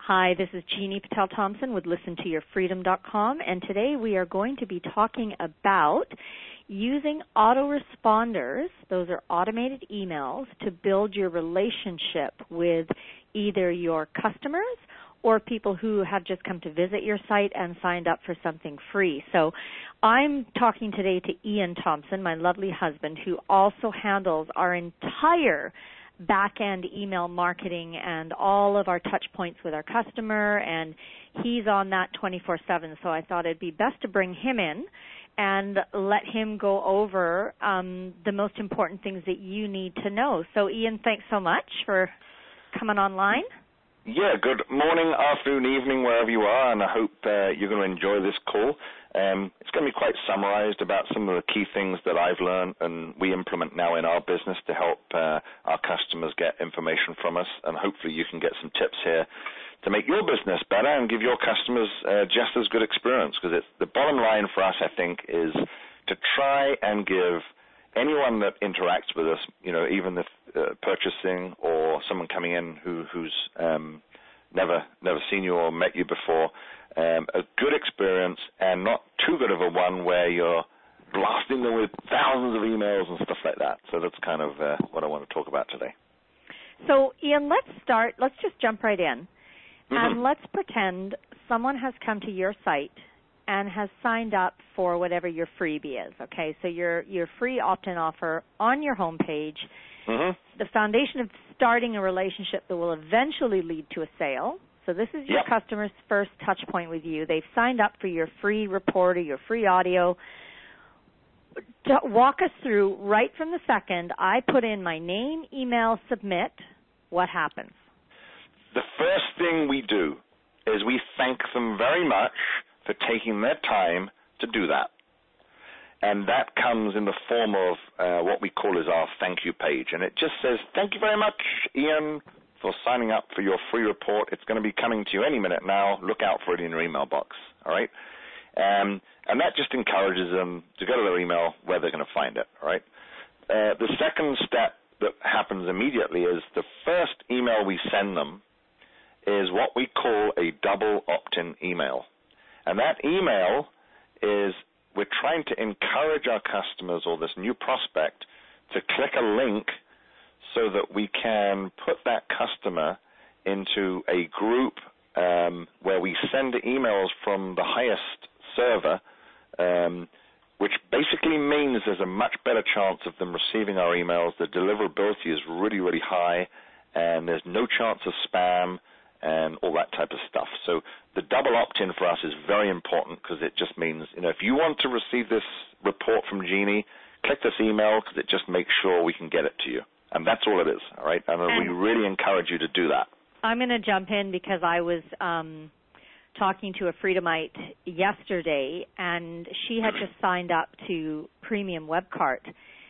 Hi, this is Jeannie Patel-Thompson with ListenToYourFreedom.com, and today we are going to be talking about using autoresponders, those are automated emails, to build your relationship with either your customers or people who have just come to visit your site and signed up for something free. So I'm talking today to Ian Thompson, my lovely husband, who also handles our entire back-end email marketing and all of our touch points with our customer, and he's on that 24/7. So I thought it'd be best to bring him in and let him go over the most important things that you need to know. So Ian, thanks so much for coming online. Yeah, good morning, afternoon, evening, wherever you are, and I hope you're going to enjoy this call. It's going to be quite summarized about some of the key things that I've learned and we implement now in our business to help our customers get information from us, and hopefully you can get some tips here to make your business better and give your customers just as good experience, because it's the bottom line for us, I think, is to try and give anyone that interacts with us, you know, even if purchasing or someone coming in who's never seen you or met you before, a good experience and not too good of a one where you're blasting them with thousands of emails and stuff like that. So that's kind of what I want to talk about today. So Ian, let's just jump right in. And let's pretend someone has come to your site and has signed up for whatever your freebie is, okay? So your free opt-in offer on your homepage, the foundation of starting a relationship that will eventually lead to a sale. So this is your customer's first touch point with you. They've signed up for your free report or your free audio. Walk us through right from the second I put in my name, email, submit, what happens? The first thing we do is we thank them very much for taking their time to do that. And that comes in the form of what we call is our thank you page. And it just says, thank you very much, Ian, for signing up for your free report. It's going to be coming to you any minute now. Look out for it in your email box, all right? And that just encourages them to go to their email where they're going to find it, all right? The second step that happens immediately is the first email we send them is what we call a double opt-in email. And that email is we're trying to encourage our customers or this new prospect to click a link so that we can put that customer into a group where we send emails from the highest server, which basically means there's a much better chance of them receiving our emails. The deliverability is really, really high, and there's no chance of spam and all that type of stuff. So the double opt-in for us is very important because it just means, you know, if you want to receive this report from Jeannie, click this email because it just makes sure we can get it to you. And that's all it is, all right? And we really encourage you to do that. I'm going to jump in because I was talking to a Freedomite yesterday, and she had just signed up to Premium WebCart.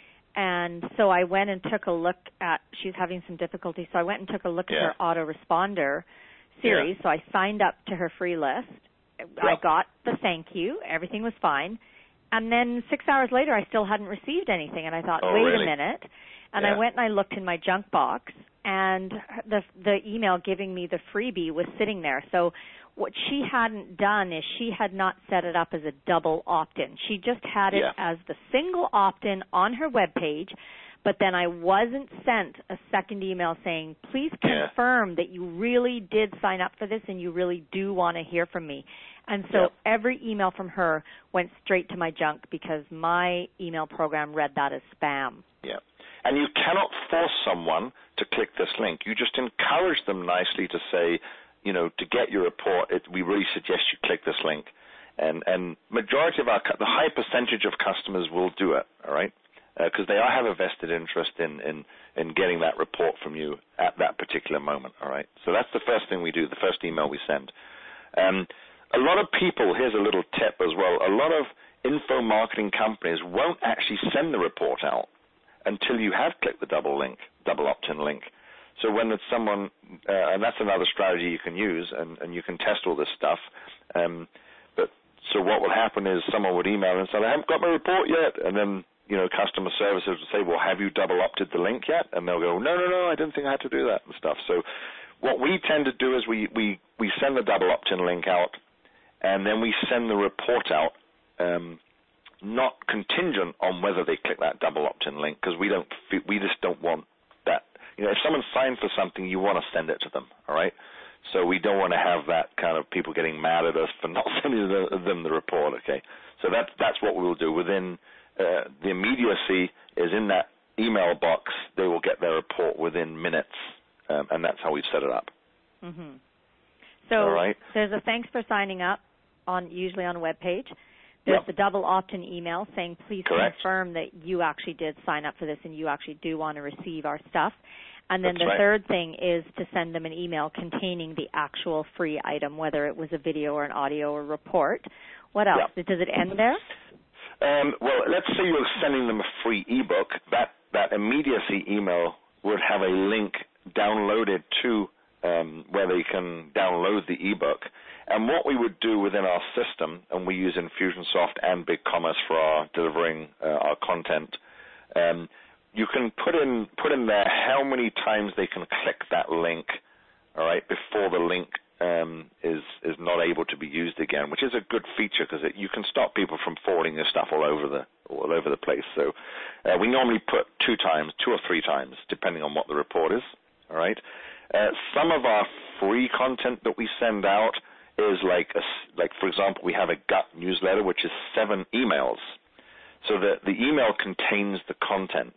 And so I went and took a look at, she's having some difficulty, so I went and took a look at her autoresponder series. So I signed up to her free list. I got the thank you. Everything was fine. And then 6 hours later, I still hadn't received anything. And I thought, wait a minute. And I went and I looked in my junk box, and the email giving me the freebie was sitting there. So what she hadn't done is she had not set it up as a double opt-in. She just had it as the single opt-in on her web page, but then I wasn't sent a second email saying, please confirm that you really did sign up for this and you really do want to hear from me. And so every email from her went straight to my junk because my email program read that as spam. Yeah. And you cannot force someone to click this link. You just encourage them nicely to say, you know, to get your report, we really suggest you click this link. And majority of the high percentage of customers will do it, all right, because they have a vested interest in getting that report from you at that particular moment, all right. So that's the first thing we do, the first email we send. A lot of people, here's a little tip as well, a lot of info marketing companies won't actually send the report out until you have clicked the double opt-in link. So when it's someone, and that's another strategy you can use, and you can test all this stuff. But so what would happen is someone would email and say, I haven't got my report yet. And then, you know, customer services would say, well, have you double opted the link yet? And they'll go, no, I didn't think I had to do that and stuff. So what we tend to do is we we send the double opt-in link out, and then we send the report out, not contingent on whether they click that double opt-in link, because we just don't want that. If someone signed for something, you want to send it to them, all right? So we don't want to have that kind of people getting mad at us for not sending them the report, okay? So that's what we will do. Within the immediacy is in that email box. They will get their report within minutes, and that's how we've set it up. Mm-hmm. So all right. There's a thanks for signing up usually on a web page. There's the double opt-in email saying, please confirm that you actually did sign up for this and you actually do want to receive our stuff. And then the third thing is to send them an email containing the actual free item, whether it was a video or an audio or report. What else? Does it end there? Well, let's say you're sending them a free ebook. That immediacy email would have a link downloaded to where they can download the ebook. And what we would do within our system, and we use Infusionsoft and BigCommerce for our delivering our content, you can put in there how many times they can click that link, all right, before the link is not able to be used again, which is a good feature because you can stop people from forwarding your stuff all over the place. So we normally put 2 or 3 times, depending on what the report is, all right. Some of our free content that we send out is like for example, we have a gut newsletter, which is 7 emails. So the email contains the content.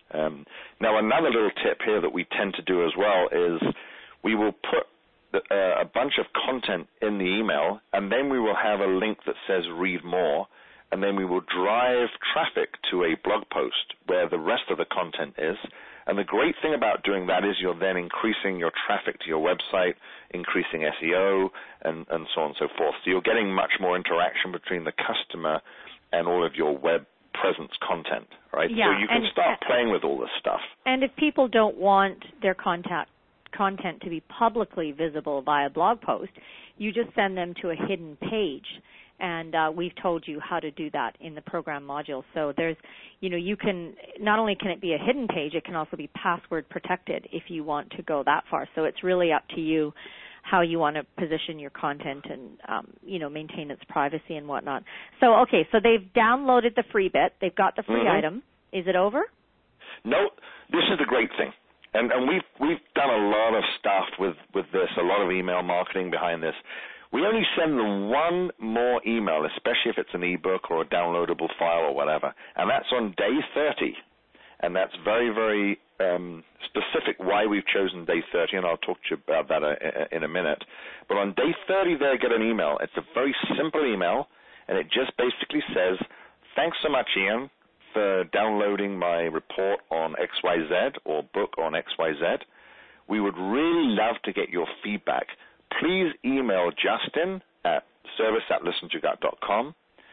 Now, another little tip here that we tend to do as well is we will put a bunch of content in the email, and then we will have a link that says read more, and then we will drive traffic to a blog post where the rest of the content is. And the great thing about doing that is you're then increasing your traffic to your website, increasing SEO, and so on and so forth. So you're getting much more interaction between the customer and all of your web presence content, right? Yeah, so you can start playing with all this stuff. And if people don't want their content to be publicly visible via blog post, you just send them to a hidden page. And we've told you how to do that in the program module. So there's, you can, not only can it be a hidden page, it can also be password protected if you want to go that far. So it's really up to you how you want to position your content and, maintain its privacy and whatnot. So, okay, so they've downloaded the free bit. They've got the free item. Is it over? No, this is the great thing. And we've done a lot of stuff with this, a lot of email marketing behind this. We only send them one more email, especially if it's an ebook or a downloadable file or whatever, and that's on day 30. And that's very, very specific why we've chosen day 30, and I'll talk to you about that in a minute. But on day 30, they get an email. It's a very simple email, and it just basically says, thanks so much, Ian, for downloading my report on XYZ or book on XYZ. We would really love to get your feedback. Please email Justin at service@listentogut.com.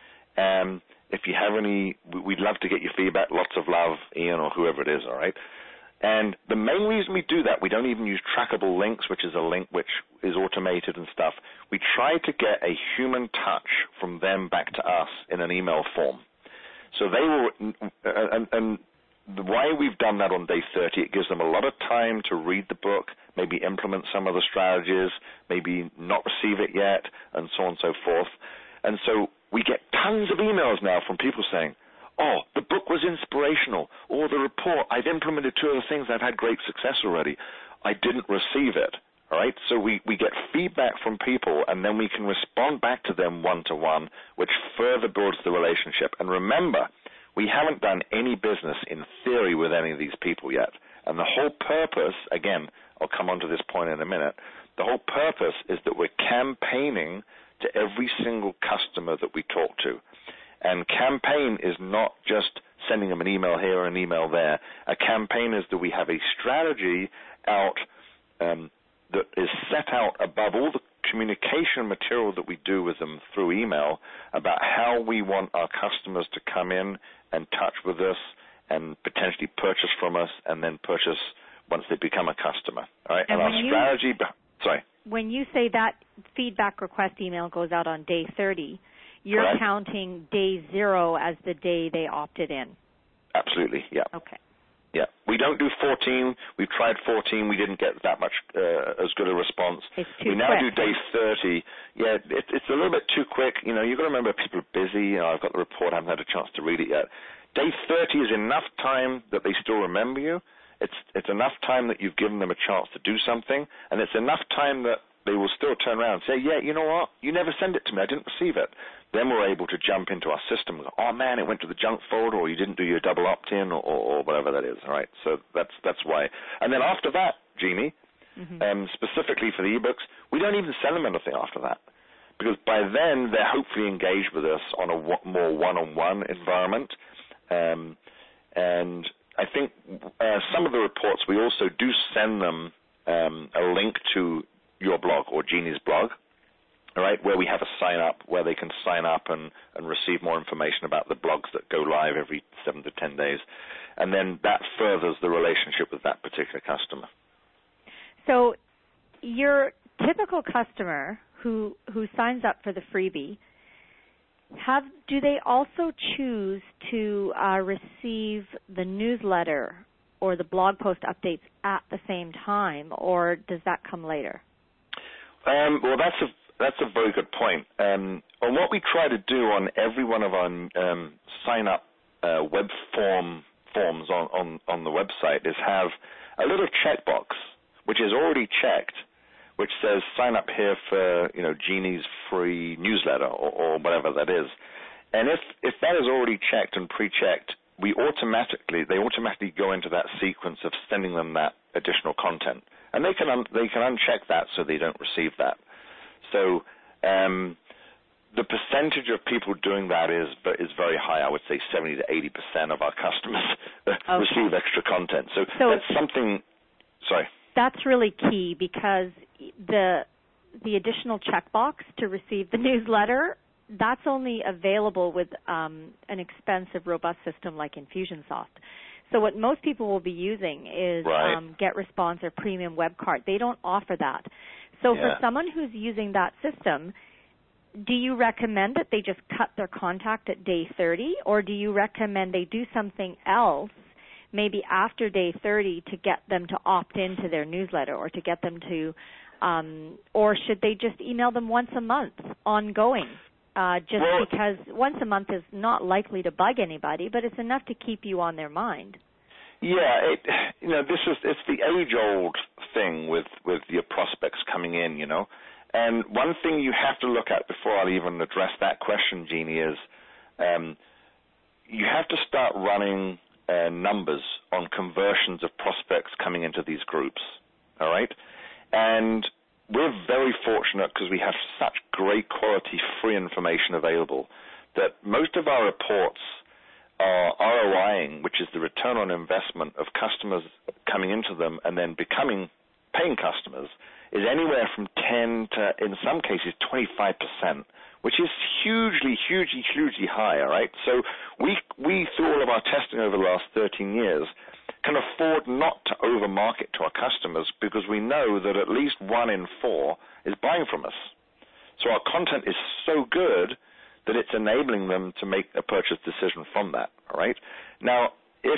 If you have any, we'd love to get your feedback. Lots of love, Ian, or whoever it is, all right? And the main reason we do that, we don't even use trackable links, which is a link which is automated and stuff. We try to get a human touch from them back to us in an email form. So they will, and why we've done that on day 30, it gives them a lot of time to read the book, maybe implement some of the strategies, maybe not receive it yet, and so on and so forth. And so we get tons of emails now from people saying, oh, the book was inspirational, or the report, I've implemented 2 other things, I've had great success already. I didn't receive it, all right? So we get feedback from people, and then we can respond back to them one-to-one, which further builds the relationship. And remember, we haven't done any business in theory with any of these people yet. And the whole purpose, again, I'll come on to this point in a minute, the whole purpose is that we're campaigning to every single customer that we talk to. And campaign is not just sending them an email here or an email there. A campaign is that we have a strategy out that is set out above all the communication material that we do with them through email about how we want our customers to come in and touch with us and potentially purchase from us and then purchase once they become a customer. All right? And our strategy, when you say that feedback request email goes out on day 30, you're counting day 0 as the day they opted in. Absolutely, yeah. Okay. Yeah, we don't do 14. We've tried 14. We didn't get that much as good a response. It's too we now quick. do day 30. Yeah, it's a little bit too quick. You've got to remember people are busy. I've got the report. I haven't had a chance to read it yet. Day 30 is enough time that they still remember you. It's enough time that you've given them a chance to do something, and it's enough time that they will still turn around and say, yeah, you know what? You never send it to me. I didn't receive it. Then we're able to jump into our system and go, oh, man, it went to the junk folder, or you didn't do your double opt-in, or whatever that is, all right? So that's why. And then after that, Jeannie, specifically for the ebooks, we don't even send them anything after that, because by then they're hopefully engaged with us on a more one-on-one environment. And I think some of the reports, we also do send them a link to your blog or Jeannie's blog, all right, where we have a sign-up where they can sign up and receive more information about the blogs that go live every 7 to 10 days. And then that furthers the relationship with that particular customer. So your typical customer who signs up for the freebie, do they also choose to receive the newsletter or the blog post updates at the same time, or does that come later? Well, that's a very good point. And what we try to do on every one of our sign-up web forms on the website is have a little checkbox, which is already checked, which says sign up here for Jeannie's free newsletter or whatever that is. And if that is already checked and pre-checked, they automatically go into that sequence of sending them that additional content, and they can uncheck that so they don't receive that. So the percentage of people doing that is very high. I would say 70 to 80% of our customers receive extra content. So that's something. Sorry. That's really key, because the additional checkbox to receive the newsletter, that's only available with an expensive, robust system like Infusionsoft. So what most people will be using is GetResponse or Premium WebCart. They don't offer that. So for someone who's using that system, do you recommend that they just cut their contact at day 30, or do you recommend they do something else maybe after day 30 to get them to opt into their newsletter, or to get them to, or should they just email them once a month ongoing? Because once a month is not likely to bug anybody, but it's enough to keep you on their mind. Yeah, it's the age-old thing with your prospects coming in, And one thing you have to look at before I'll even address that question, Jeannie, is you have to start running numbers on conversions of prospects coming into these groups, all right? And we're very fortunate because we have such great quality free information available that most of our reports are ROIing, which is the return on investment of customers coming into them and then becoming paying customers, is anywhere from 10 to, in some cases, 25%, which is hugely, hugely, hugely high, all right? So we, through all of our testing over the last 13 years, can afford not to over-market to our customers because we know that at least 1 in 4 is buying from us. So our content is so good that it's enabling them to make a purchase decision from that, all right? Now, if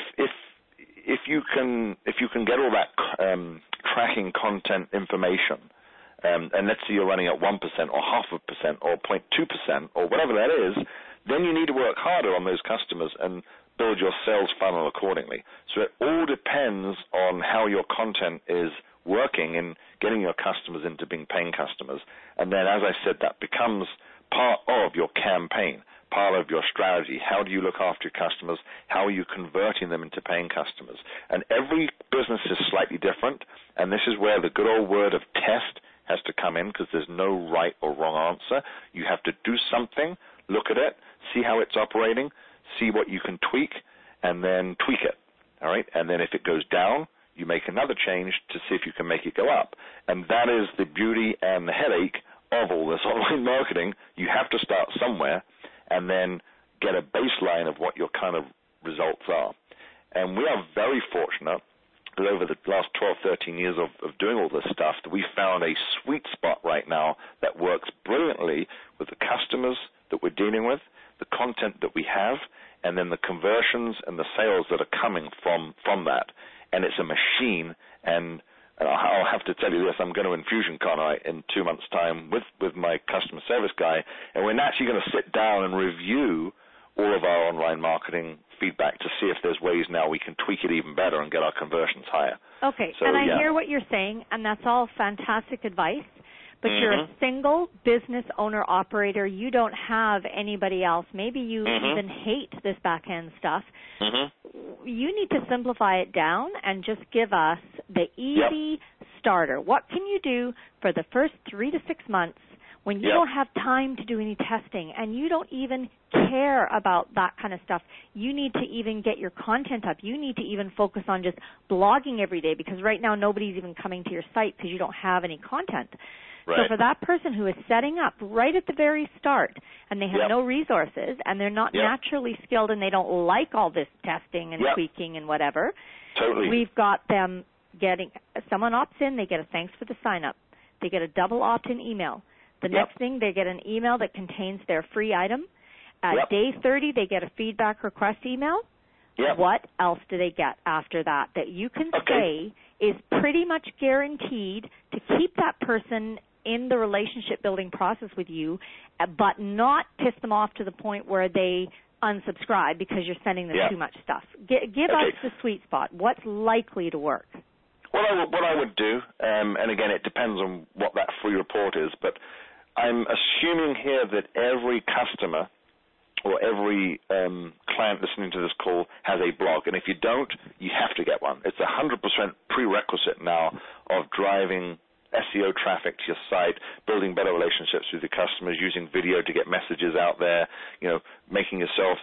you can get all that tracking content information, and let's say you're running at 1% or 0.5% or 0.2% or whatever that is, then you need to work harder on those customers and build your sales funnel accordingly. So it all depends on how your content is working in getting your customers into being paying customers. And then, as I said, that becomes part of your campaign, part of your strategy. How do you look after your customers? How are you converting them into paying customers? And every business is slightly different, and this is where the good old word of test has to come in, because there's no right or wrong answer. You have to do something, look at it, see how it's operating, see what you can tweak, and then tweak it, all right? And then if it goes down, you make another change to see if you can make it go up. And that is the beauty and the headache of all this online marketing. You have to start somewhere and then get a baseline of what your kind of results are. And we are very fortunate that over the last 12, 13 years of doing all this stuff, that we found a sweet spot right now that works brilliantly with the customers that we're dealing with, the content that we have, and and then the conversions and the sales that are coming from that. And it's a machine, and I'll have to tell you this, I'm going to InfusionCon in 2 months' time with my customer service guy, and we're actually going to sit down and review all of our online marketing feedback to see if there's ways now we can tweak it even better and get our conversions higher. Okay, so, and I hear what you're saying, and that's all fantastic advice, but you're a single business owner-operator. You don't have anybody else. Maybe you even hate this back-end stuff. You need to simplify it down and just give us the easy starter. What can you do for the first 3 to 6 months when you don't have time to do any testing and you don't even care about that kind of stuff? You need to even get your content up. You need to even focus on just blogging every day, because right now nobody's even coming to your site because you don't have any content. Right. So for that person who is setting up right at the very start and they have no resources and they're not naturally skilled and they don't like all this testing and tweaking and whatever, we've got them getting, someone opts in, they get a thanks for the sign up. They get a double opt-in email. The next thing, they get an email that contains their free item. At day 30, they get a feedback request email. What else do they get after that you can say is pretty much guaranteed to keep that person in the relationship building process with you, but not piss them off to the point where they unsubscribe because you're sending them too much stuff? Give us the sweet spot. What's likely to work? What I would do, and again, it depends on what that free report is, but I'm assuming here that every customer or every client listening to this call has a blog. And if you don't, you have to get one. It's 100% prerequisite now of driving SEO traffic to your site, building better relationships with your customers, using video to get messages out there, making yourself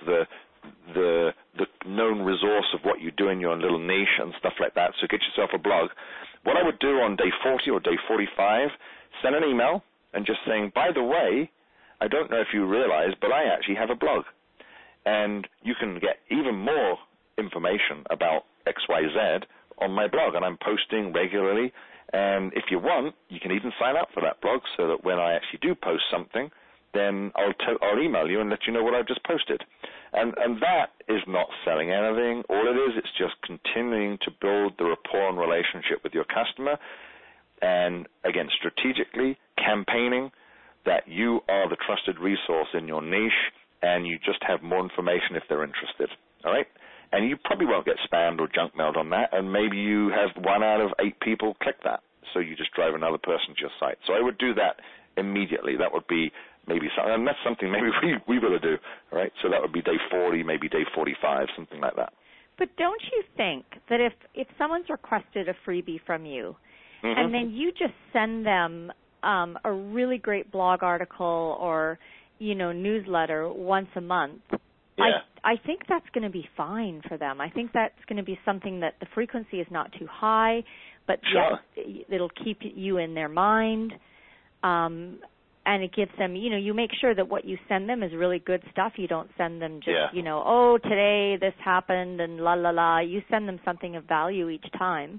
the known resource of what you do in your little niche and stuff like that. So get yourself a blog. What I would do on day 40 or day 45, send an email and just saying, by the way, I don't know if you realize, but I actually have a blog. And you can get even more information about XYZ on my blog, and I'm posting regularly. And if you want, you can even sign up for that blog so that when I actually do post something, then I'll email you and let you know what I've just posted. And that is not selling anything. All it is, it's just continuing to build the rapport and relationship with your customer. And again, strategically campaigning that you are the trusted resource in your niche, and you just have more information if they're interested. All right? And you probably won't get spammed or junk mailed on that, and maybe you have 1 out of 8 people click that. So you just drive another person to your site. So I would do that immediately. That would be maybe something, and that's something maybe we will do. All right? So that would be day 40, maybe day 45, something like that. But don't you think that if someone's requested a freebie from you, and then you just send them a really great blog article or, newsletter once a month, I think that's going to be fine for them. I think that's going to be something that the frequency is not too high, but it'll keep you in their mind. And it gives them, you make sure that what you send them is really good stuff. You don't send them just, today this happened and la, la, la. You send them something of value each time.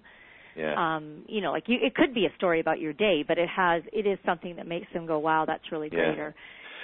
It could be a story about your day, but it is something that makes them go, wow, that's really great. Or,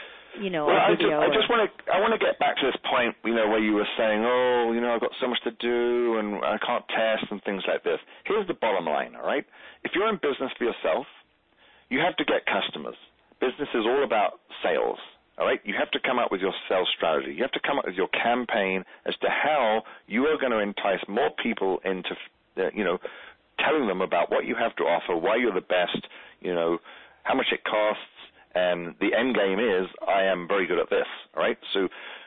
I want to get back to this point, where you were saying, I've got so much to do and I can't test and things like this. Here's the bottom line, all right? If you're in business for yourself, you have to get customers. Business is all about sales, all right? You have to come up with your sales strategy. You have to come up with your campaign as to how you are going to entice more people into, telling them about what you have to offer, why you're the best, how much it costs, and the end game is, I am very good at this, all right? So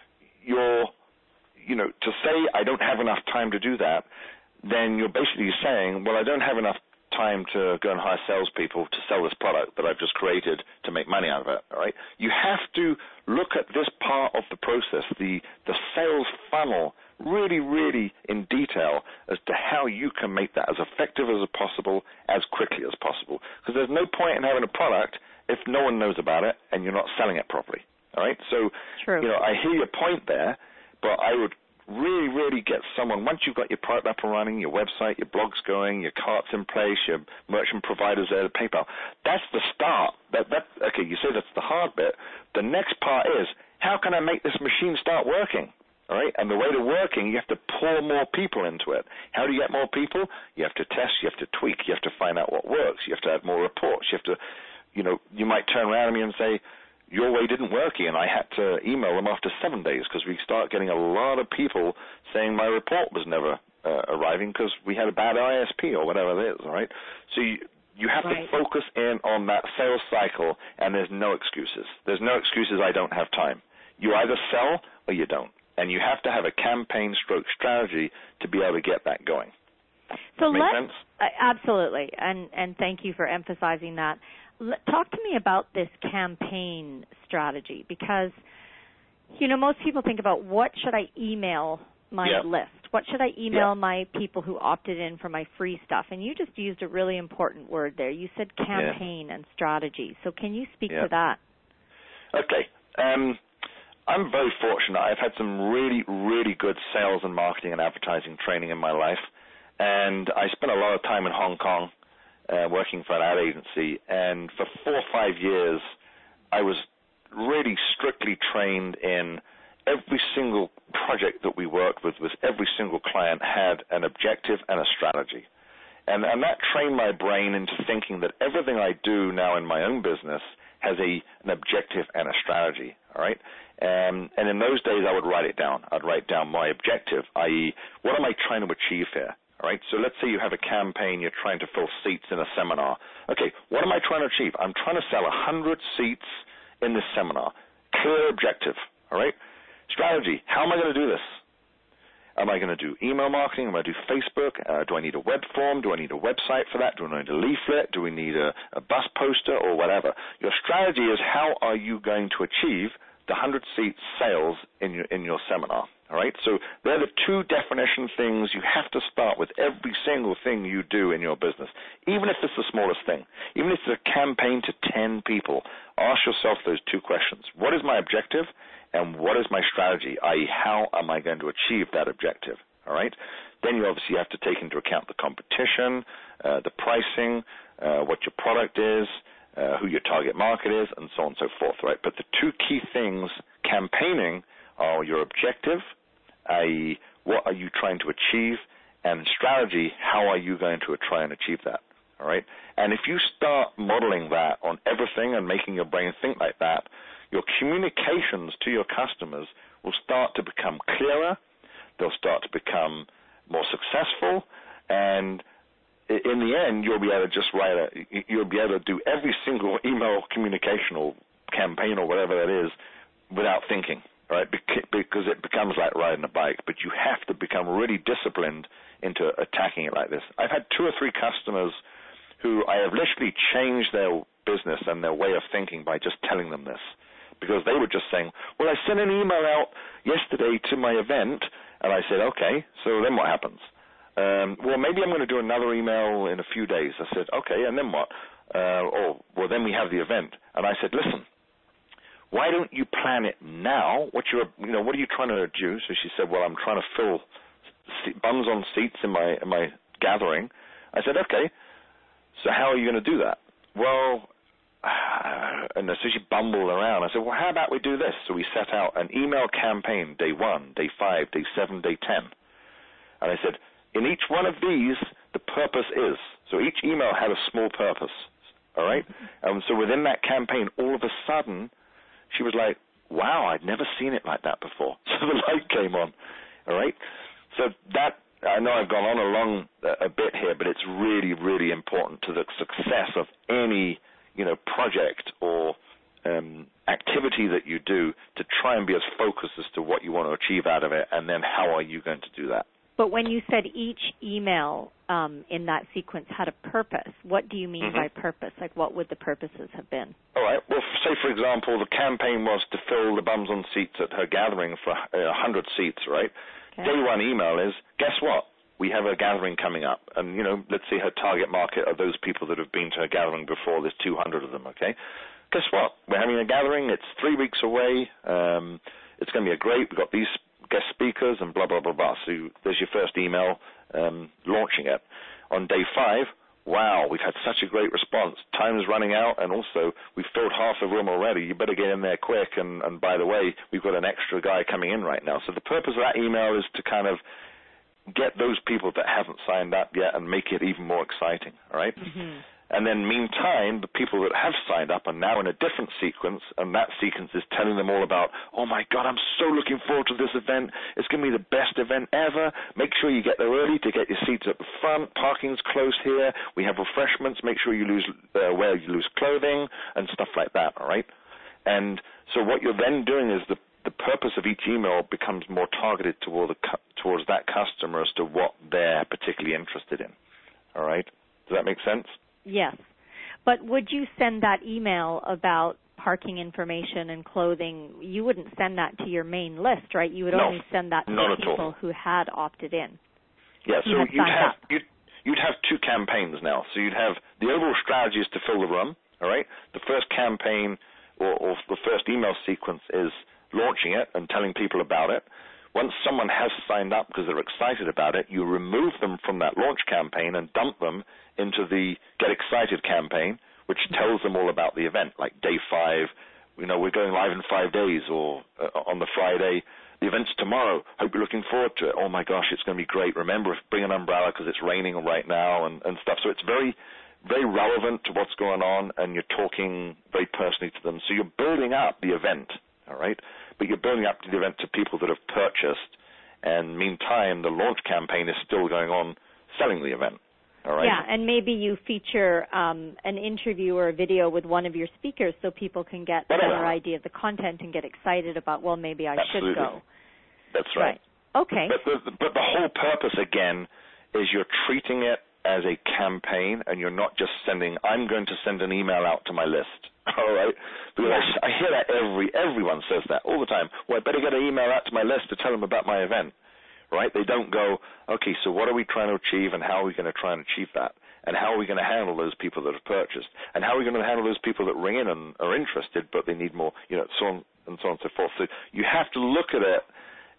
to say I don't have enough time to do that, then you're basically saying, well, I don't have enough time to go and hire salespeople to sell this product that I've just created to make money out of it, all right? You have to look at this part of the process, the sales funnel, really, really in detail as to how you can make that as effective as possible, as quickly as possible. Because there's no point in having a product if no one knows about it and you're not selling it properly, all right? So, I hear your point there, but I would really, really get someone, once you've got your product up and running, your website, your blog's going, your cart's in place, your merchant providers there, the PayPal, that's the start. Okay, you say that's the hard bit. The next part is, how can I make this machine start working? all right? And the way they're working, you have to pour more people into it. How do you get more people? You have to test, you have to tweak, you have to find out what works, you have to add more reports, you have to, you might turn around to me and say, your way didn't work, and I had to email them after 7 days because we start getting a lot of people saying my report was never arriving because we had a bad ISP or whatever it is, all right? So you have to focus in on that sales cycle, and there's no excuses. There's no excuses, I don't have time. You either sell or you don't, and you have to have a campaign stroke strategy to be able to get that going. So Make sense? Absolutely, and thank you for emphasizing that. Talk to me about this campaign strategy because, most people think about what should I email my list? What should I email my people who opted in for my free stuff? And you just used a really important word there. You said campaign and strategy. So can you speak to that? Okay. I'm very fortunate. I've had some really, really good sales and marketing and advertising training in my life. And I spent a lot of time in Hong Kong working for an ad agency, and for 4 or 5 years, I was really strictly trained in every single project that we worked with every single client had an objective and a strategy. And that trained my brain into thinking that everything I do now in my own business has an objective and a strategy, all right? And in those days, I would write it down. I'd write down my objective, i.e., what am I trying to achieve here? All right, so let's say you have a campaign, you're trying to fill seats in a seminar. Okay, what am I trying to achieve? I'm trying to sell 100 seats in this seminar. Clear objective, all right? Strategy, how am I going to do this? Am I going to do email marketing? Am I going to do Facebook? Do I need a web form? Do I need a website for that? Do I need a leaflet? Do we need a bus poster or whatever? Your strategy is how are you going to achieve the 100 seat sales in your seminar? All right, so they're the two definition things you have to start with every single thing you do in your business, even if it's the smallest thing. Even if it's a campaign to 10 people, ask yourself those two questions. What is my objective, and what is my strategy, i.e., how am I going to achieve that objective? All right, then you obviously have to take into account the competition, the pricing, what your product is, who your target market is, and so on and so forth, right? But the two key things campaigning are your objective, i.e., what are you trying to achieve, and strategy, how are you going to try and achieve that, all right? And if you start modeling that on everything and making your brain think like that, your communications to your customers will start to become clearer, they'll start to become more successful, and in the end, you'll be able to you'll be able to do every single email communication or campaign or whatever that is without thinking. Right, because it becomes like riding a bike, but you have to become really disciplined into attacking it like this. I've had 2 or 3 customers who I have literally changed their business and their way of thinking by just telling them this, because they were just saying, well, I sent an email out yesterday to my event, and I said, okay, so then what happens? Well, maybe I'm going to do another email in a few days. I said, okay, and then what? Well, then we have the event. And I said, listen, why don't you plan it now? What are you trying to do? So she said, well, I'm trying to fill bums on seats in my gathering. I said, okay, so how are you going to do that? Well, and so she bumbled around. I said, well, how about we do this? So we set out an email campaign, day 1, day 5, day 7, day 10. And I said, in each one of these, the purpose is. So each email had a small purpose, all right? So within that campaign, all of a sudden, she was like, wow, I'd never seen it like that before. So the light came on, all right? So that, I know I've gone on a bit here, but it's really, really important to the success of any, project or activity that you do to try and be as focused as to what you want to achieve out of it, and then how are you going to do that. But when you said each email in that sequence had a purpose, what do you mean by purpose? Like, what would the purposes have been? All right. Well, say, for example, the campaign was to fill the bums on seats at her gathering for 100 seats, right? Okay. Day 1 email is, guess what? We have a gathering coming up. And, let's see, her target market are those people that have been to her gathering before. There's 200 of them, okay? Guess what? We're having a gathering. It's 3 weeks away. It's going to be we've got these guest speakers and blah, blah, blah, blah. So there's your first email launching it. On day 5, wow, we've had such a great response. Time's running out, and also we've filled half the room already. You better get in there quick. And by the way, we've got an extra guy coming in right now. So the purpose of that email is to kind of get those people that haven't signed up yet and make it even more exciting, all right? Mm-hmm. And then meantime, the people that have signed up are now in a different sequence, and that sequence is telling them all about, oh, my God, I'm so looking forward to this event. It's going to be the best event ever. Make sure you get there early to get your seats at the front. Parking's close here. We have refreshments. Make sure you wear your loose clothing and stuff like that, all right? And so what you're then doing is the purpose of each email becomes more targeted towards that customer as to what they're particularly interested in, all right? Does that make sense? Yes. But would you send that email about parking information and clothing? You wouldn't send that to your main list, right? You would only send that to the people who had opted in. Yeah, so you'd have two campaigns now. So you'd have the overall strategy is to fill the room, all right? The first campaign or the first email sequence is launching it and telling people about it. Once someone has signed up because they're excited about it, you remove them from that launch campaign and dump them into the Get Excited campaign, which tells them all about the event, like day 5, we're going live in 5 days, or on the Friday, the event's tomorrow. Hope you're looking forward to it. Oh, my gosh, it's going to be great. Remember, bring an umbrella because it's raining right now and stuff. So it's very, very relevant to what's going on, and you're talking very personally to them. So you're building up the event, all right? But you're building up the event to people that have purchased, and meantime, the launch campaign is still going on selling the event. All right? Yeah, and maybe you feature an interview or a video with one of your speakers so people can get a better idea of the content and get excited about, well, maybe I should go. That's right. Okay. But the whole purpose, again, is you're treating it as a campaign, and you're not just I'm going to send an email out to my list. All right? Because I hear that everyone says that all the time. Well, I better get an email out to my list to tell them about my event. Right? They don't go, okay, so what are we trying to achieve, and how are we going to try and achieve that? And how are we going to handle those people that have purchased? And how are we going to handle those people that ring in and are interested, but they need more, so on and so on and so forth. So you have to look at it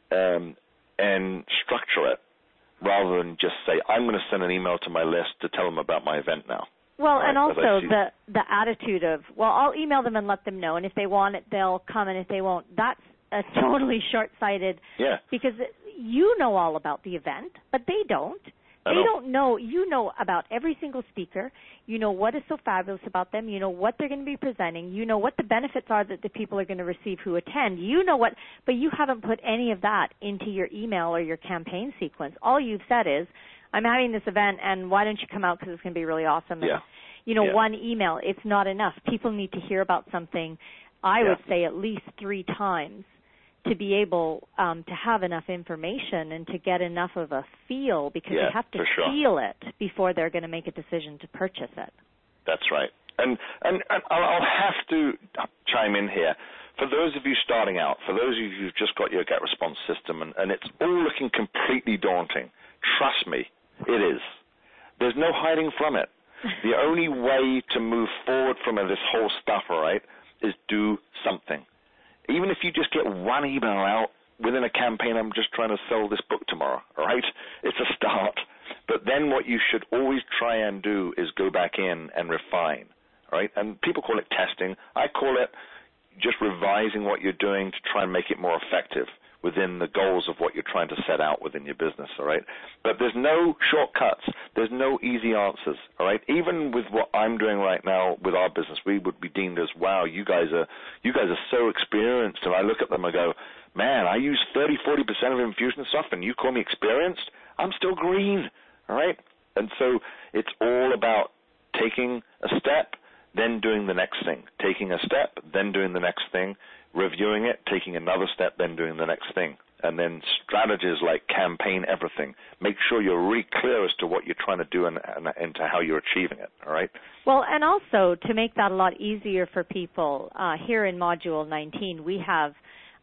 and structure it rather than just say, I'm going to send an email to my list to tell them about my event now. Well, right? And also the attitude of, well, I'll email them and let them know, and if they want it, they'll come, and if they won't, that's a totally short-sighted. Yeah. Because you know all about the event, but they don't. They don't know. You know about every single speaker. You know what is so fabulous about them. You know what they're going to be presenting. You know what the benefits are that the people are going to receive who attend. You know what, but you haven't put any of that into your email or your campaign sequence. All you've said is, I'm having this event, and why don't you come out because it's going to be really awesome. Yeah. And, one email, it's not enough. People need to hear about something, I would say, at least 3 times to be able to have enough information and to get enough of a feel, because you have to feel it before they're going to make a decision to purchase it. That's right. And I'll have to chime in here. For those of you starting out, for those of you who've just got your GetResponse system and it's all looking completely daunting, trust me, it is. There's no hiding from it. The only way to move forward from this whole stuff, all right, is do something. Even if you just get one email out within a campaign, I'm just trying to sell this book tomorrow, all right? It's a start. But then what you should always try and do is go back in and refine, all right? And people call it testing. I call it just revising what you're doing to try and make it more effective within the goals of what you're trying to set out within your business, all right? But there's no shortcuts. There's no easy answers, all right? Even with what I'm doing right now with our business, we would be deemed as, wow, you guys are so experienced. And I look at them and go, man, I use 30-40% of Infusionsoft, and you call me experienced? I'm still green, all right? And so it's all about taking a step, then doing the next thing, taking a step, then doing the next thing, reviewing it, taking another step, then doing the next thing. And then strategies like campaign everything. Make sure you're really clear as to what you're trying to do and to how you're achieving it, all right? Well, and also to make that a lot easier for people, here in Module 19, we have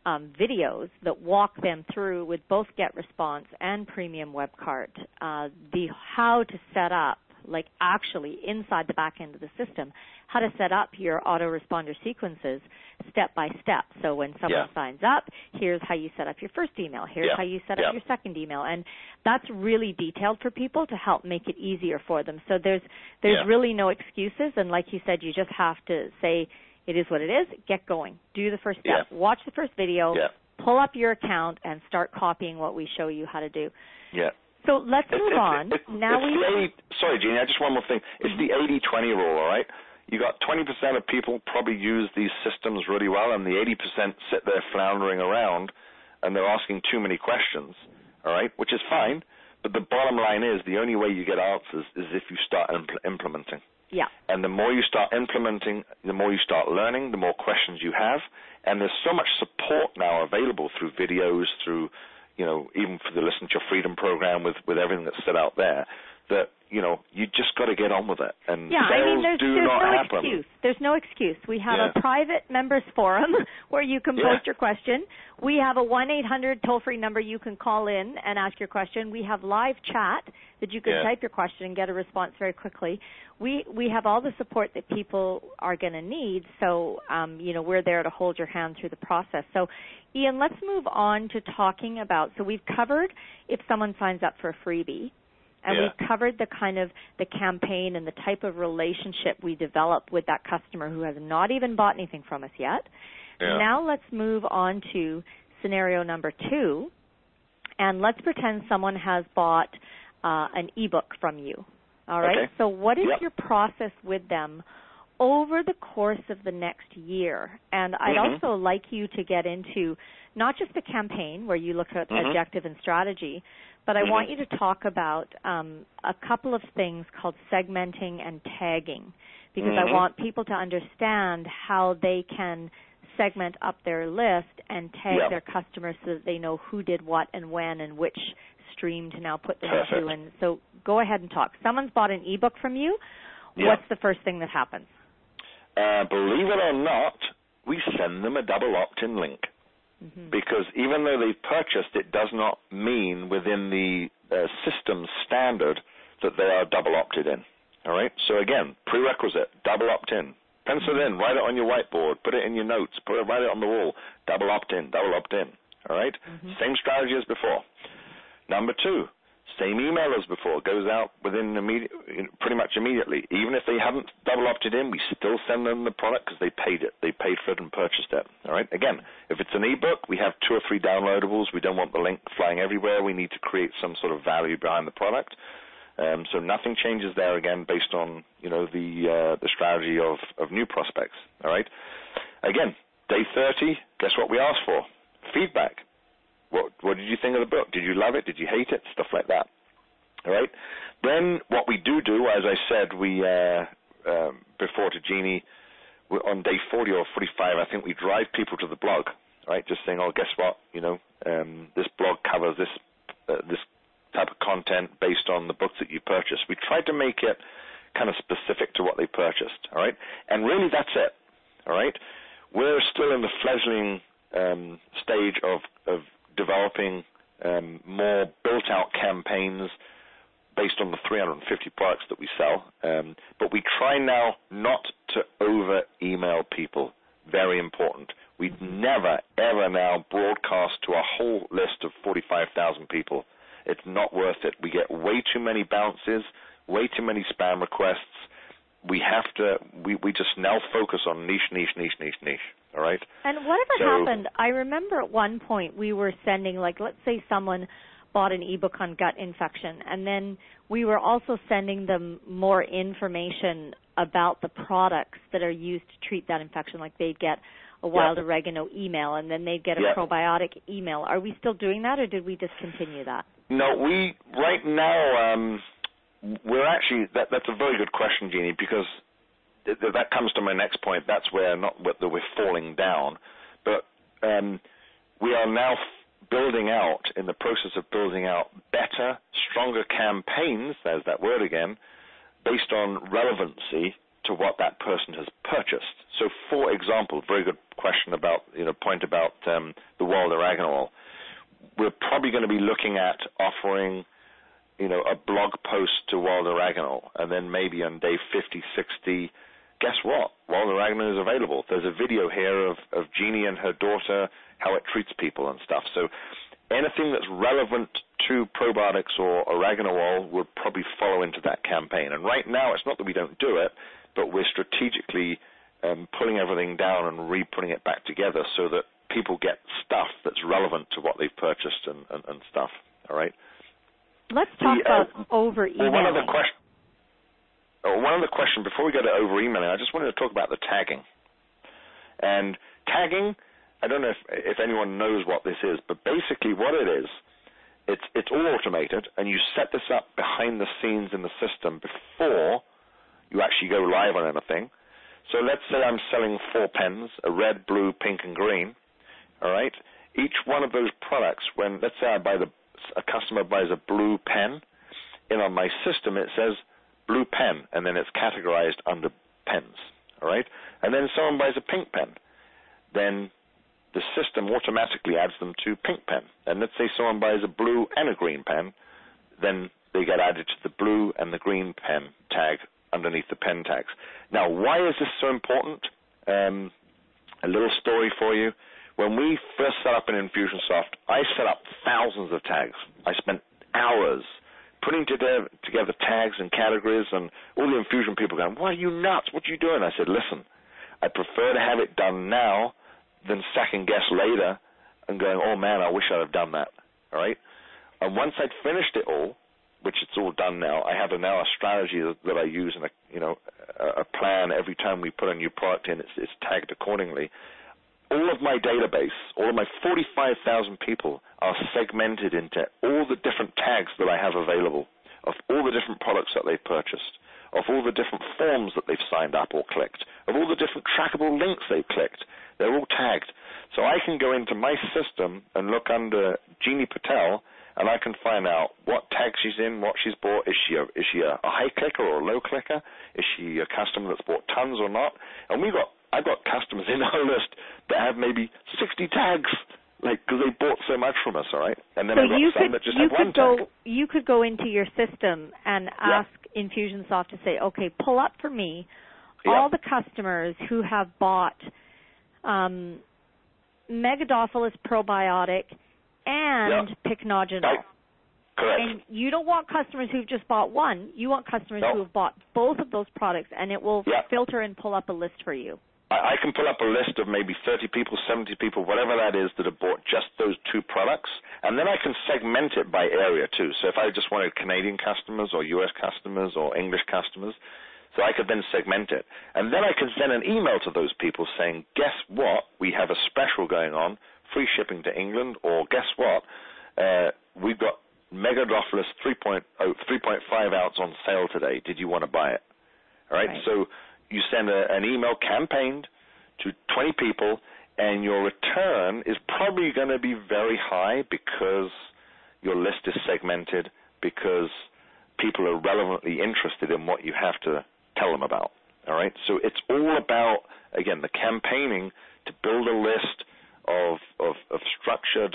videos that walk them through with both GetResponse and Premium WebCart, the how to set up like actually inside the back end of the system, how to set up your autoresponder sequences step by step. So when someone signs up, here's how you set up your first email. Here's how you set up your second email. And that's really detailed for people to help make it easier for them. So there's really no excuses. And like you said, you just have to say, it is what it is, get going. Do the first step. Watch the first video. Pull up your account and start copying what we show you how to do. So let's move on. Sorry, Jeannie, just one more thing. It's the 80-20 rule, all right? You got 20% of people probably use these systems really well, and the 80% sit there floundering around, and they're asking too many questions, all right, which is fine. But the bottom line is the only way you get answers is if you start implementing. And the more you start implementing, the more you start learning, the more questions you have. And there's so much support now available through videos, through, even for the Listen to Your Freedom program with everything that's set out there, that, you just got to get on with it. And there's no excuse. There's no excuse. We have a private members forum where you can post your question. We have a 1-800 toll-free number you can call in and ask your question. We have live chat that you can type your question and get a response very quickly. We have all the support that people are going to need, so, we're there to hold your hand through the process. So, Ian, let's move on to talking about, so we've covered if someone signs up for a freebie. And we've covered the kind of the campaign and the type of relationship we develop with that customer who has not even bought anything from us yet. Now let's move on to scenario number 2. And let's pretend someone has bought an ebook from you. All right? So what is your process with them over the course of the next year? And I'd also like you to get into not just the campaign where you look at objective and strategy, but I want you to talk about a couple of things called segmenting and tagging, because I want people to understand how they can segment up their list and tag their customers so that they know who did what and when and which stream to now put them into. And so go ahead and talk. Someone's bought an ebook from you. What's the first thing that happens? Believe it or not, we send them a double opt-in link. Because even though they've purchased, it does not mean within the system standard that they are double opted in. All right? So again, prerequisite, double opt-in. Pencil it in, write it on your whiteboard, put it in your notes, write it on the wall, double opt-in, double opt-in. All right? Same strategy as before. Number 2, same email as before, goes out within pretty much immediately. Even if they haven't double opted in, we still send them the product because they paid it. They paid for it and purchased it. All right. Again, if it's an ebook, we have 2 or 3 downloadables. We don't want the link flying everywhere. We need to create some sort of value behind the product. So nothing changes there again based on the strategy of new prospects. All right. Again, day 30. Guess what we asked for? Feedback. What did you think of the book? Did you love it? Did you hate it? Stuff like that. All right. Then what we do, as I said, we before to Jeannie, on day 40 or 45, I think we drive people to the blog. Right, just saying, oh, guess what? This blog covers this type of content based on the books that you purchased. We tried to make it kind of specific to what they purchased. All right, and really that's it. All right, we're still in the fledgling stage of developing more built-out campaigns based on the 350 products that we sell. But we try now not to over-email people. Very important. We never, ever now broadcast to a whole list of 45,000 people. It's not worth it. We get way too many bounces, way too many spam requests. We just now focus on niche. All right? And whatever happened, I remember at one point we were sending, let's say someone bought an ebook on gut infection, and then we were also sending them more information about the products that are used to treat that infection. Like they'd get a wild oregano email, and then they'd get a probiotic email. Are we still doing that, or did we discontinue that? No, right now, we're actually, that's a very good question, Jeannie, because that comes to my next point. That's where not that we're falling down, but we are now in the process of building out better, stronger campaigns, there's that word again, based on relevancy to what that person has purchased. So, for example, very good question about, point about the wild oregano oil. We're probably going to be looking at offering, a blog post to Wild Oregano, and then maybe on day 50, 60, guess what? Wild Oregano is available. There's a video here of Jeannie and her daughter, how it treats people and stuff. So anything that's relevant to probiotics or oregano oil would probably follow into that campaign. And right now, it's not that we don't do it, but we're strategically pulling everything down and re-putting it back together so that people get stuff that's relevant to what they've purchased and stuff. All right? Let's talk about over-emailing. One other question before we go to over-emailing, I just wanted to talk about the tagging. And tagging, I don't know if anyone knows what this is, but basically what it is, it's all automated, and you set this up behind the scenes in the system before you actually go live on anything. So let's say I'm selling 4 pens, a red, blue, pink, and green. All right? Each one of those products, let's say a customer buys a blue pen, on my system it says blue pen, and then it's categorized under pens. All right? And then someone buys a pink pen, then the system automatically adds them to pink pen. And let's say someone buys a blue and a green pen, then they get added to the blue and the green pen tag underneath the pen tags. Now, why is this so important? A little story for you. When we first set up in Infusionsoft, I set up thousands of tags. I spent hours putting together tags and categories, and all the infusion people going, "Why are you nuts? What are you doing?" I said, "Listen, I prefer to have it done now than second guess later and going, oh man, I wish I'd have done that." All right? And once I'd finished it all, which it's all done now, I have now a strategy that I use and a plan every time we put a new product in. It's tagged accordingly. All of my database, all of my 45,000 people are segmented into all the different tags that I have available, of all the different products that they've purchased, of all the different forms that they've signed up or clicked, of all the different trackable links they've clicked. They're all tagged. So I can go into my system and look under Jeannie Patel, and I can find out what tag she's in, what she's bought. Is she a high clicker or a low clicker? Is she a customer that's bought tons or not? And I've got customers in our list that have maybe 60 tags, because they bought so much from us, all right? And then so I've got some that just have one tag. You could go into your system and ask Infusionsoft to say, okay, pull up for me all the customers who have bought Megadophilus probiotic and Pycnogenol. Right. Correct. And you don't want customers who've just bought one. You want customers who have bought both of those products, and it will filter and pull up a list for you. I can pull up a list of maybe 30 people, 70 people, whatever that is, that have bought just those 2 products, and then I can segment it by area too. So if I just wanted Canadian customers or U.S. customers or English customers, so I could then segment it. And then I can send an email to those people saying, guess what? We have a special going on, free shipping to England, or guess what? We've got Megadophilus 3.5 ounce on sale today. Did you want to buy it? All right. So you send an email campaigned to 20 people, and your return is probably going to be very high because your list is segmented, because people are relevantly interested in what you have to tell them about. All right. So it's all about, again, the campaigning to build a list of structured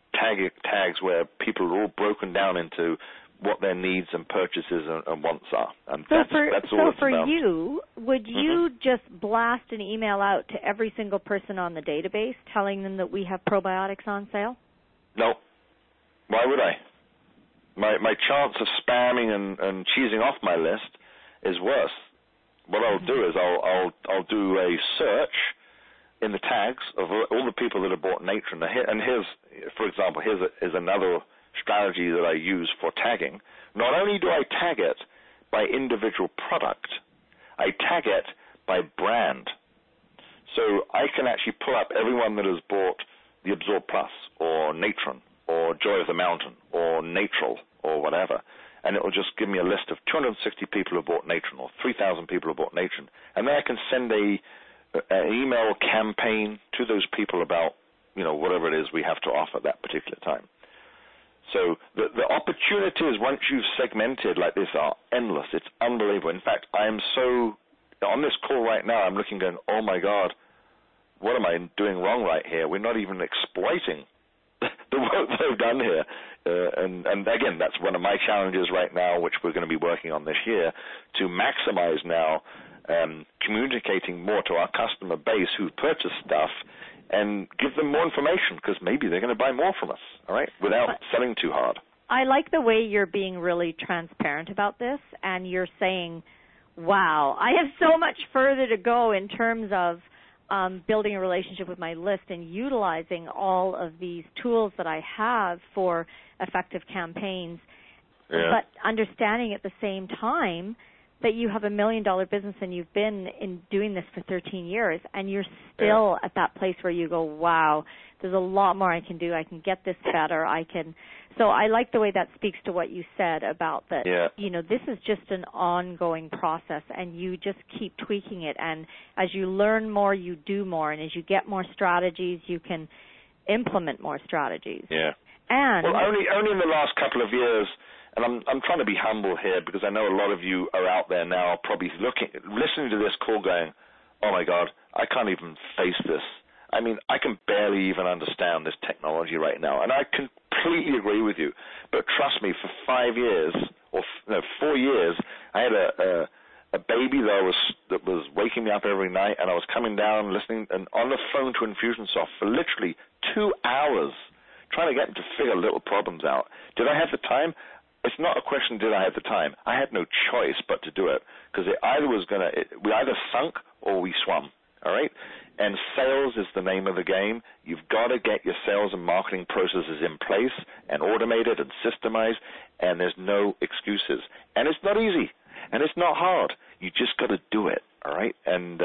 tags where people are all broken down into what their needs and purchases and wants are. And that's all it's for about. you, would you just blast an email out to every single person on the database telling them that we have probiotics on sale? No. Why would I? My chance of spamming and cheesing off my list is worse. What I'll do is I'll do a search in the tags of all the people that have bought Natron. And here's, for example, here's another strategy that I use for tagging. Not only do I tag it by individual product, I tag it by brand. So I can actually pull up everyone that has bought the Absorb Plus or Natron or Joy of the Mountain or Natral or whatever, and it will just give me a list of 260 people who bought Natron or 3,000 people who bought Natron. And then I can send an email campaign to those people about, whatever it is we have to offer at that particular time. So the opportunities, once you've segmented like this, are endless. It's unbelievable. In fact, I am so, on this call right now, I'm looking going, oh my God, what am I doing wrong right here? We're not even exploiting the work they've done here. And again, that's one of my challenges right now, which we're going to be working on this year, to maximize now communicating more to our customer base who purchase stuff and give them more information, because maybe they're going to buy more from us, all right, without selling too hard. I like the way you're being really transparent about this, and you're saying, wow, I have so much further to go in terms of building a relationship with my list and utilizing all of these tools that I have for effective campaigns, but understanding at the same time that you have $1 million business and you've been in doing this for 13 years, and you're still at that place where you go, wow, there's a lot more I can do. I can get this better. So I like the way that speaks to what you said about that, this is just an ongoing process, and you just keep tweaking it. And as you learn more, you do more. And as you get more strategies, you can implement more strategies. Yeah. And well, only in the last couple of years, and I'm trying to be humble here, because I know a lot of you are out there now probably listening to this call going, oh, my God, I can't even face this. I mean, I can barely even understand this technology right now, and I completely agree with you. But trust me, for 5 years, or 4 years, I had a baby that was waking me up every night, and I was coming down, listening, and on the phone to Infusionsoft for literally 2 hours, trying to get him to figure little problems out. Did I have the time? It's not a question, did I have the time? I had no choice but to do it, because we either sunk or we swum, all right? And sales is the name of the game. You've got to get your sales and marketing processes in place and automated and systemized, and there's no excuses. And it's not easy, and it's not hard. You just got to do it, all right? And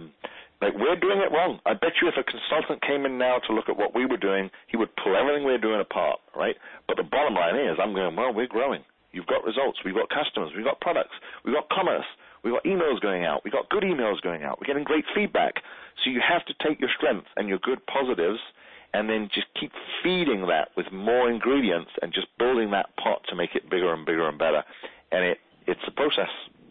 we're doing it wrong. I bet you if a consultant came in now to look at what we were doing, he would pull everything we're doing apart, right? But the bottom line is, I'm going, well, we're growing. You've got results. We've got customers. We've got products. We've got commerce. We've got emails going out. We've got good emails going out. We're getting great feedback. So you have to take your strengths and your good positives and then just keep feeding that with more ingredients and just building that pot to make it bigger and bigger and better. And it's a process.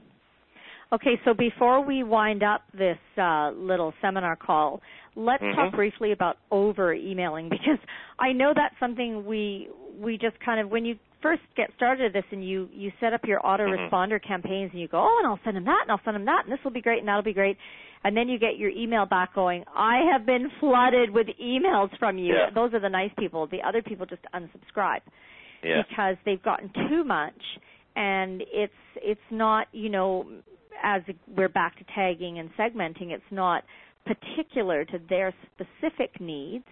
Okay, so before we wind up this little seminar call, let's talk briefly about over-emailing, because I know that's something we just kind of, when you first get started at this and you set up your autoresponder campaigns and you go, oh, and I'll send them that, and I'll send them that, and this will be great, and that'll be great, and then you get your email back going, I have been flooded with emails from you. Yeah. Those are the nice people. The other people just unsubscribe because they've gotten too much, and it's not, as we're back to tagging and segmenting, it's not particular to their specific needs.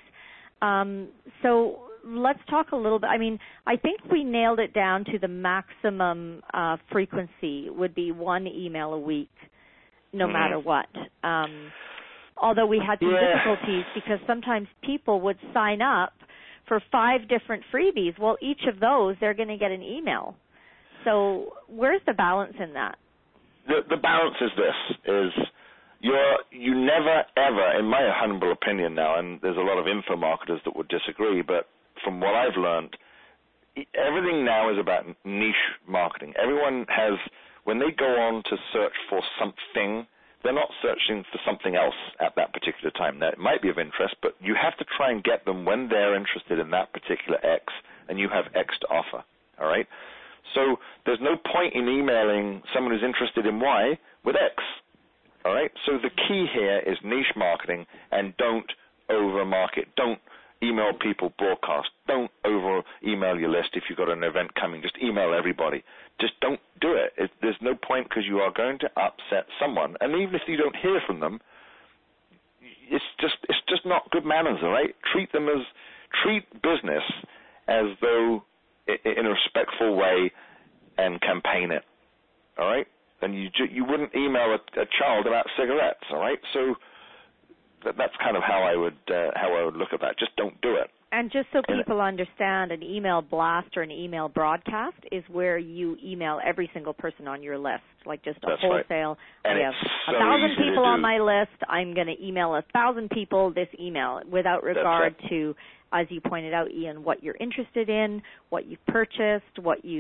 So let's talk a little bit. I mean, I think we nailed it down to the maximum frequency would be 1 email a week, no matter what. Although we had some difficulties because sometimes people would sign up for 5 different freebies. Well, each of those, they're going to get an email. So where's the balance in that? The balance is this, you never, ever, in my humble opinion now, and there's a lot of info marketers that would disagree, but from what I've learned, everything now is about niche marketing. Everyone has, when they go on to search for something, they're not searching for something else at that particular time. Now, it might be of interest, but you have to try and get them when they're interested in that particular X, and you have X to offer, all right? So there's no point in emailing someone who's interested in Y with X, all right? So the key here is niche marketing, and don't over-market. Don't email people broadcast. Don't over-email your list if you've got an event coming. Just email everybody. Just don't do it. There's no point, because you are going to upset someone. And even if you don't hear from them, it's just not good manners, all right? Treat business as though in a respectful way and campaign it, all right? And you wouldn't email a child about cigarettes, all right? So that's kind of how I would look at that. Just don't do it. And just so people understand, an email blast or an email broadcast is where you email every single person on your list, like just a wholesale. Right. I have 1,000 people on my list. I'm going to email 1,000 people this email without regard to, as you pointed out, Ian, what you're interested in, what you've purchased, what you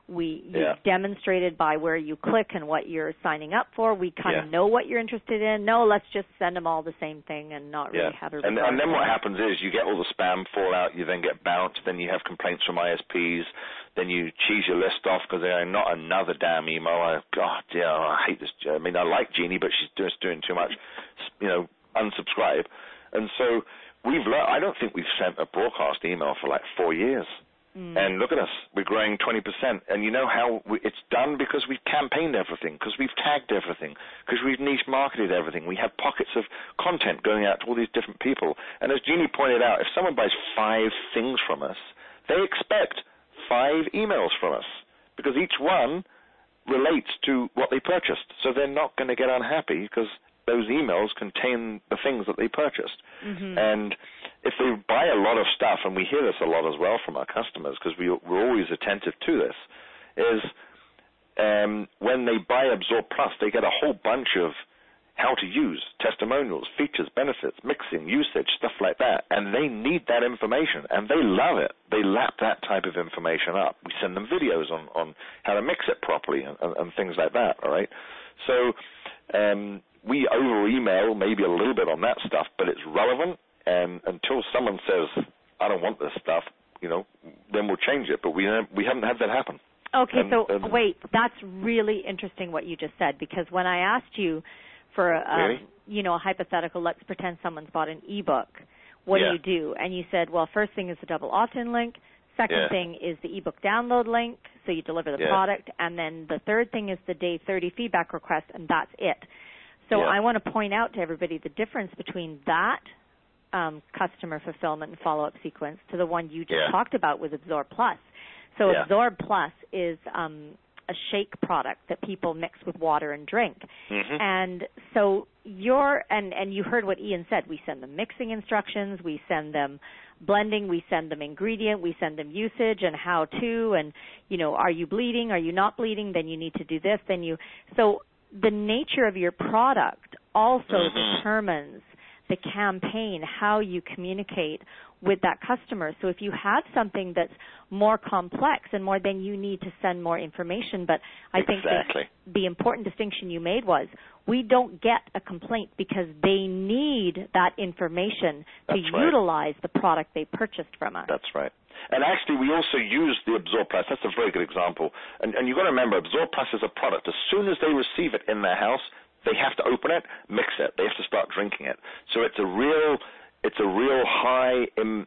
You've demonstrated by where you click and what you're signing up for. We kind of know what you're interested in. No, let's just send them all the same thing and not really have a regard. And then what happens is you get all the spam fallout, you then get bounced, then you have complaints from ISPs, then you cheese your list off because they're not another damn email. I hate this. I mean, I like Jeannie, but she's just doing too much. Unsubscribe. And so I don't think we've sent a broadcast email for like 4 years. And look at us, we're growing 20%. And you know how it's done? Because we've campaigned everything, because we've tagged everything, because we've niche marketed everything. We have pockets of content going out to all these different people. And as Jeannie pointed out, if someone buys 5 things from us, they expect 5 emails from us, because each one relates to what they purchased. So they're not going to get unhappy because those emails contain the things that they purchased. And if they buy a lot of stuff, and we hear this a lot as well from our customers, because we're always attentive to this, is when they buy Absorb Plus, they get a whole bunch of how to use, testimonials, features, benefits, mixing, usage, stuff like that. And they need that information, and they love it. They lap that type of information up. We send them videos on how to mix it properly and things like that, all right? So we over-email maybe a little bit on that stuff, but it's relevant, and until someone says, I don't want this stuff, then we'll change it. But we haven't had that happen. Okay, wait, that's really interesting what you just said, because when I asked you for a hypothetical, let's pretend someone's bought an ebook, what do you do? And you said, well, first thing is the double opt-in link. Second thing is the ebook download link, so you deliver the product. And then the third thing is the day 30 feedback request, and that's it. So I want to point out to everybody the difference between that customer fulfillment and follow-up sequence to the one you just talked about with Absorb Plus. So Absorb Plus is a shake product that people mix with water and drink. And so and you heard what Ian said. We send them mixing instructions, we send them blending, we send them ingredient, we send them usage and how to, and, are you bleeding, are you not bleeding, then you need to do this, so the nature of your product also determines the campaign, how you communicate with that customer. So if you have something that's more complex and more, then you need to send more information. But I think the important distinction you made was we don't get a complaint because they need that information to utilize the product they purchased from us. That's right. And actually, we also use the Absorb Plus. That's a very good example. And you've got to remember, Absorb Plus is a product. As soon as they receive it in their house, they have to open it, mix it. They have to start drinking it. So it's a real high,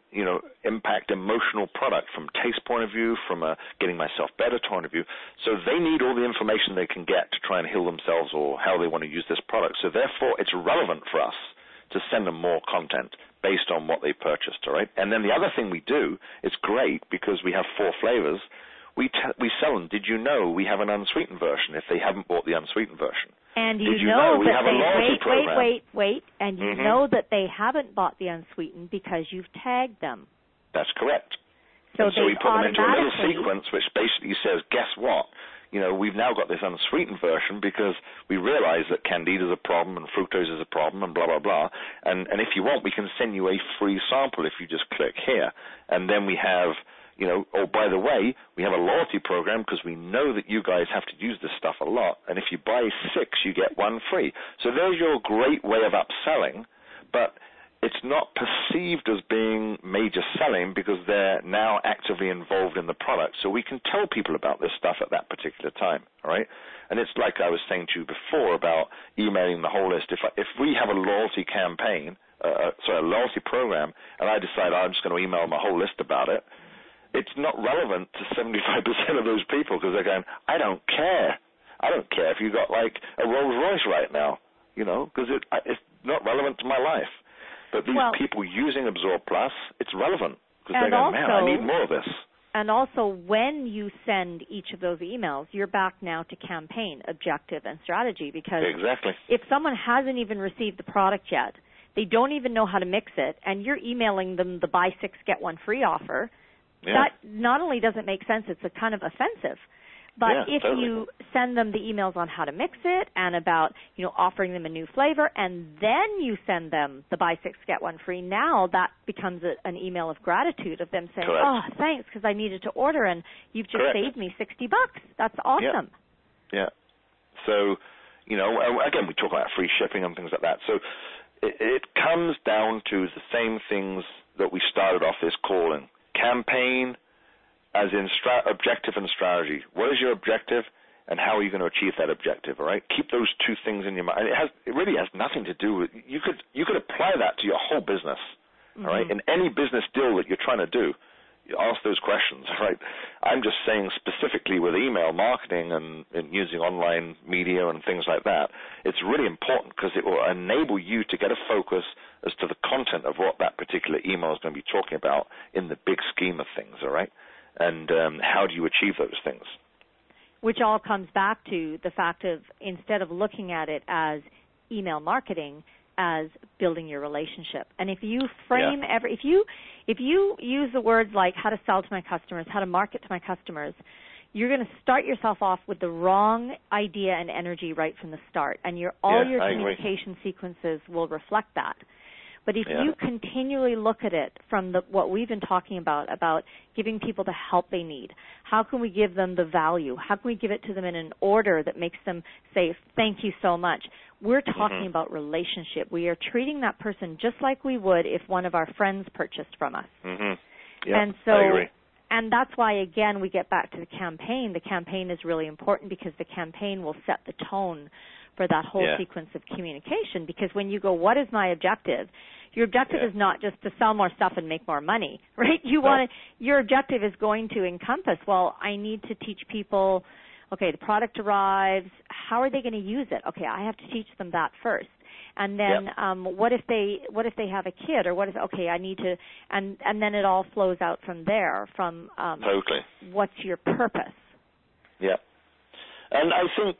impact emotional product from taste point of view, from a getting myself better point of view. So they need all the information they can get to try and heal themselves or how they want to use this product. So therefore, it's relevant for us to send them more content based on what they purchased, all right? And then the other thing we do, it's great because we have 4 flavors. We sell them. Did you know we have an unsweetened version if they haven't bought the unsweetened version? And Did you know we have a loyalty program? Wait. And you know that they haven't bought the unsweetened because you've tagged them. That's correct. So we put them into a little sequence which basically says, guess what? We've now got this unsweetened version because we realize that Candida is a problem and fructose is a problem and blah, blah, blah. And if you want, we can send you a free sample if you just click here. And then we have, by the way, we have a loyalty program because we know that you guys have to use this stuff a lot. And if you buy 6, you get 1 free. So there's your great way of upselling, but it's not perceived as being major selling because they're now actively involved in the product. So we can tell people about this stuff at that particular time, all right? And it's like I was saying to you before about emailing the whole list. If we have a loyalty campaign, a loyalty program, and I decide I'm just going to email my whole list about it, it's not relevant to 75% of those people because they're going, I don't care. I don't care if you got like a Rolls Royce right now, because it's not relevant to my life. But these people using Absorb Plus, it's relevant because they're going, man, I need more of this. And also, when you send each of those emails, you're back now to campaign, objective, and strategy because if someone hasn't even received the product yet, they don't even know how to mix it, and you're emailing them the buy 6, get 1 free offer, that not only doesn't make sense, it's a kind of offensive. But if totally. you send them the emails on how to mix it and about, offering them a new flavor, and then you send them the buy 6, get 1 free, now that becomes an email of gratitude of them saying, Correct. oh, thanks, because I needed to order, and you've just Correct. saved me $60. That's awesome. Yeah. So, again, we talk about free shipping and things like that. So it comes down to the same things that we started off this calling. Campaign, as in objective and strategy. What is your objective, and how are you going to achieve that objective? All right, keep those two things in your mind. It really has nothing to do with you could apply that to your whole business. All right, in any business deal that you're trying to do, you ask those questions. Right, I'm just saying specifically with email marketing and using online media and things like that, it's really important because it will enable you to get a focus as to the content of what that particular email is going to be talking about in the big scheme of things. All right. And how do you achieve those things? Which all comes back to the fact of, instead of looking at it as email marketing, as building your relationship. And if you frame if you use the words like how to sell to my customers, how to market to my customers, you're going to start yourself off with the wrong idea and energy right from the start. And your communication sequences will reflect that. But if you continually look at it from what we've been talking about giving people the help they need, how can we give them the value? How can we give it to them in an order that makes them say, thank you so much? We're talking about relationship. We are treating that person just like we would if one of our friends purchased from us. And so, I agree. And that's why, again, we get back to the campaign. The campaign is really important because the campaign will set the tone for that whole sequence of communication. Because when you go, what is my objective? Your objective is not just to sell more stuff and make more money, right? Your objective is going to encompass, well, I need to teach people, okay, the product arrives, how are they going to use it? Okay, I have to teach them that first. And then what if they have a kid, or I need to, and then it all flows out from there, from totally. What's your purpose? Yeah. And I think,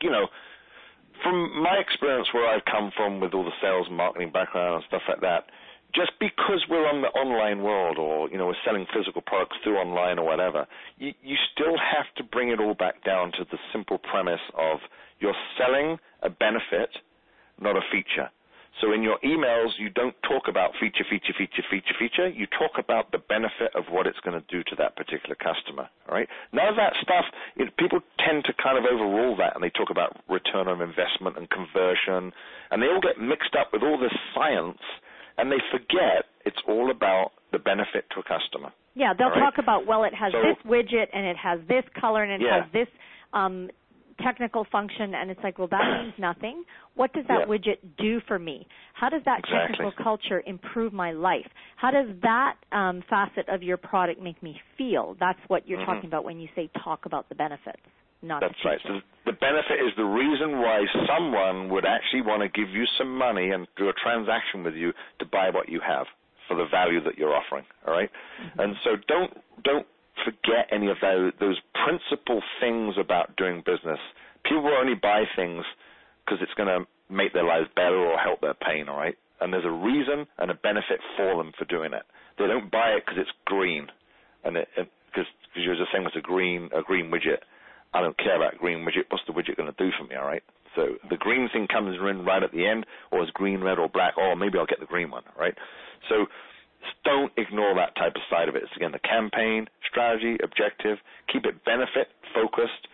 from my experience where I've come from with all the sales and marketing background and stuff like that, just because we're on the online world or, we're selling physical products through online or whatever, you still have to bring it all back down to the simple premise of you're selling a benefit, not a feature. So in your emails, you don't talk about feature. You talk about the benefit of what it's going to do to that particular customer, all right? None of that stuff, people tend to kind of overrule that, and they talk about return on investment and conversion, and they all get mixed up with all this science, and they forget it's all about the benefit to a customer. Yeah, they'll talk about, well, it has this widget, and it has this color, and it has this technical function, and it's like, well, that means nothing. What does that widget do for me? How does that technical culture improve my life? How does that facet of your product make me feel? That's what you're talking about when you say talk about the benefits, not the features. That's right. So the benefit is the reason why someone would actually want to give you some money and do a transaction with you to buy what you have for the value that you're offering, all right? And so don't forget any of those principal things about doing business. People will only buy things because it's going to make their lives better or help their pain, all right? And there's a reason and a benefit for them for doing it. They don't buy it because it's green, and because you're just saying it's a green widget. I don't care about green widget. What's the widget going to do for me, all right? So the green thing comes in right at the end, or it's green, red, or black. Oh, maybe I'll get the green one, right? So don't ignore that type of side of it. It's, again, the campaign, strategy, objective. Keep it benefit-focused,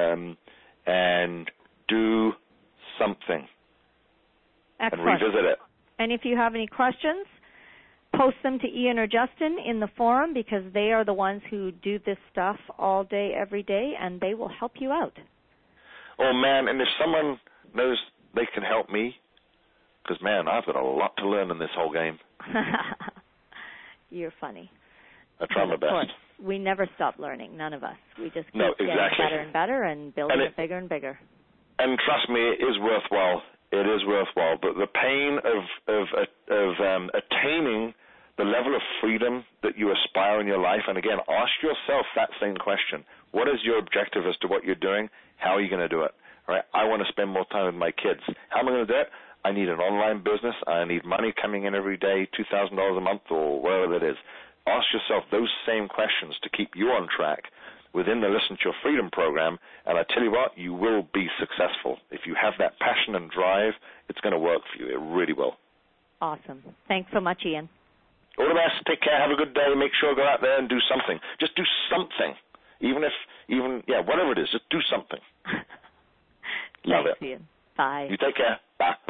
and do something. Excellent. And revisit it. And if you have any questions, post them to Ian or Justin in the forum, because they are the ones who do this stuff all day, every day, and they will help you out. Oh, man, and if someone knows they can help me, because, man, I've got a lot to learn in this whole game. You're funny. I try my best. Of course, we never stop learning, none of us. We just keep getting better and better and building it bigger and bigger. And trust me, it is worthwhile. It is worthwhile. But the pain of attaining the level of freedom that you aspire in your life, and again, ask yourself that same question. What is your objective as to what you're doing? How are you going to do it? All right? I want to spend more time with my kids. How am I going to do it? I need an online business. I need money coming in every day, $2,000 a month or whatever that is. Ask yourself those same questions to keep you on track within the Listen to Your Freedom program, and I tell you what, you will be successful. If you have that passion and drive, it's going to work for you. It really will. Awesome. Thanks so much, Ian. All the best. Take care. Have a good day. Make sure to go out there and do something. Just do something. Whatever it is, just do something. Love Thanks, it. Ian. Bye. You take care. Bye.